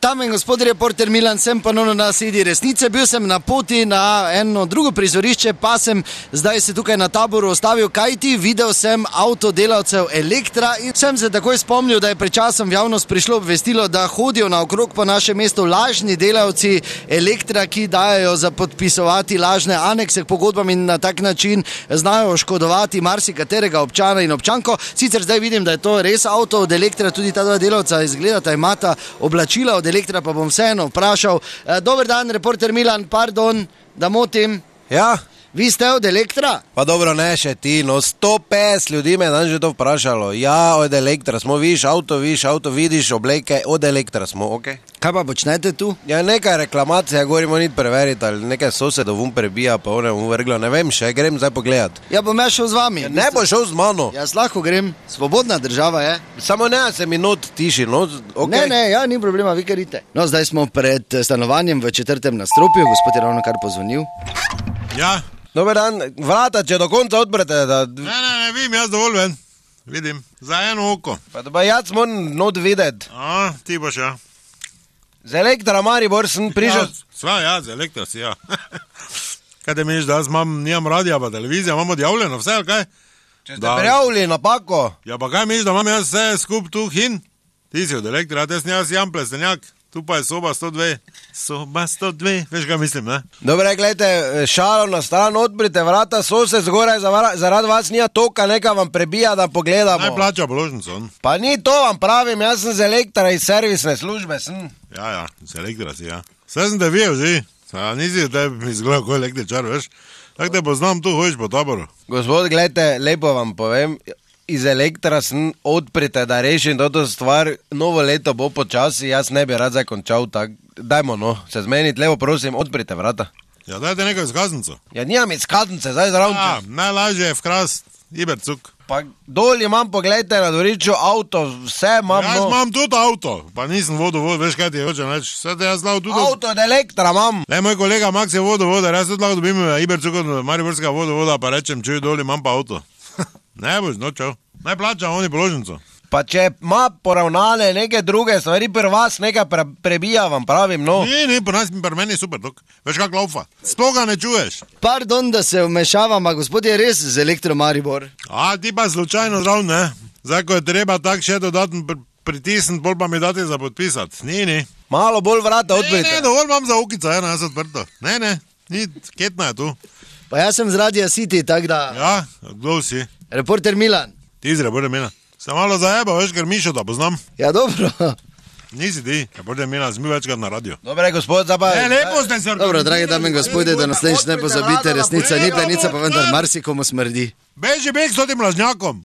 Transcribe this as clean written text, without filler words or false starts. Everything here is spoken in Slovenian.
Dame in gospodje, reporter Milan, sem ponovno na sedi resnice. Bil sem na poti na eno drugo prizorišče, pa sem zdaj se tukaj na Taboru ostavil, kajti videl sem avtodelavcev Elektra in sem se takoj spomnil, da je pred časom v javnost prišlo obvestilo, da hodijo naokrog po našem mestu lažni delavci Elektra, ki dajo za podpisovati lažne anekse k pogodbam in na tak način znajo oškodovati marsikaterega občana in občanko. Sicer zdaj vidim, da je to res avto od Elektra, tudi ta dva delavca izgledata, imata oblačila od Elektra, pa bom vseeno vprašal. Dober dan, reporter Milan, pardon, da motim. Ja. Vi ste od Elektra? Pa dobro, ne še ti, no 150 ljudi me dan že to vprašalo. Ja, od Elektra smo, vidiš avto, vidiš obleke, od Elektra smo, ok. Kaj pa počnete tu? Ja, nekaj reklamacija, govorimo niti preveriti, ali nekaj sosedov prebija, pa one vrglo, ne vem še, grem zdaj pogledat. Ja, bom ja šel z vami. Ja, ne bo šel z mano. Jaz lahko grem, svobodna država je. Samo ne, se minut tiši, no, ok. Ne, ja, ni problema, vi karite. No, zdaj smo pred stanovanjem v 4. nadstropju, gospod je ravno kar pozvonil. Ja. Dober dan, vrata, če do konca odprete, da... Ne, vidim, jaz dovolj ven. Vidim, za eno oko. Pa da pa jaz moram not videti. A, ti boš, ja. Z Elektra Maribor sem prišel... Ja, z Elektra si, ja. Kaj te misliš, da jaz nimam radija, pa televizija, imam odjavljeno vse, ali kaj? Če ste prijavili napako. Ja, pa kaj misliš, da imam jaz vse skup tu hin? Ti si od Elektra, jaz Jan Plestenjak. Tu pa je soba 102. Soba 102. Veš, kaj mislim, ne? Dobre, gledajte, šalo na stran, odprite vrata, sosed zgoraj, zaradi vas nija toka, neka vam prebija, da pogledamo. Naj plača položnico. Pa ni to, vam pravim, jaz sem z Elektra iz servisne službe, sem. Ja, z Elektra si, ja. Vse sem te videl, že. Nisi te izgledal kot električar, veš. Tako te poznam, tu hojiš po Taboru. Gospod, gledajte, lepo vam povem, iz Elektra sem odprite, da rešim toto stvar, novo leto bo počasi, jaz ne bi rad zakončal tak, dajmo no, se zmeniti, lepo prosim, odprite vrata. Ja, dajte neko izkaznico. Ja, nijam izkaznice, zdaj zravno. Ja, najlažje je vkrast, Ibercuk. Pa dol imam, pogledajte, na dvorišču avto, vse imam, no. Jaz imam tudi avto, pa nisem vodovod, veš kaj ti je hoče reči, vse te jaz lahko tudi... Avto od Elektra imam. Le, moj kolega Max je vodovod, jaz tudi lahko dobim Ibercuk od Mariborskega vodovoda, pa rečem, čuj dol imam pa avto. Ne boš, no čau. Naj plačam oni položnico. Pa če ima poravnane neke druge stvari, pri vas nekaj prebija, vam pravim, no. Ni, pri meni je super, tok. Veš kak laufa. Sploh ga ne čuješ. Pardon, da se vmešavam, a gospod je res z Elektro Maribor. A, ti pa slučajno zdrav, ne? Zdaj, ko je treba tak še dodatno pritisniti, bolj pa mi dati za podpisati. Ni. Malo bolj vrata odprite. Ne, dovolj imam za ukica, ena jaz odprto. Ne, ni, ketna je tu. Pa jaz sem z Radia City, tak da... Ja, kdo si? Reporter Milan. Ti si reporter Milan. Se malo zajeba, veš, ker Mišo da poznam. Ja, dobro. Nisi ti, reporter Milan, sem bil večkrat na radio. Dobre, gospod, zabaj. Ne, lepo ste se... Dobro, dragi dame in gospodje, da naslednjič ne pozabite, resnica ni plenica, pa vendar marsikomu smrdi. Beži beg s tem lažnjakom.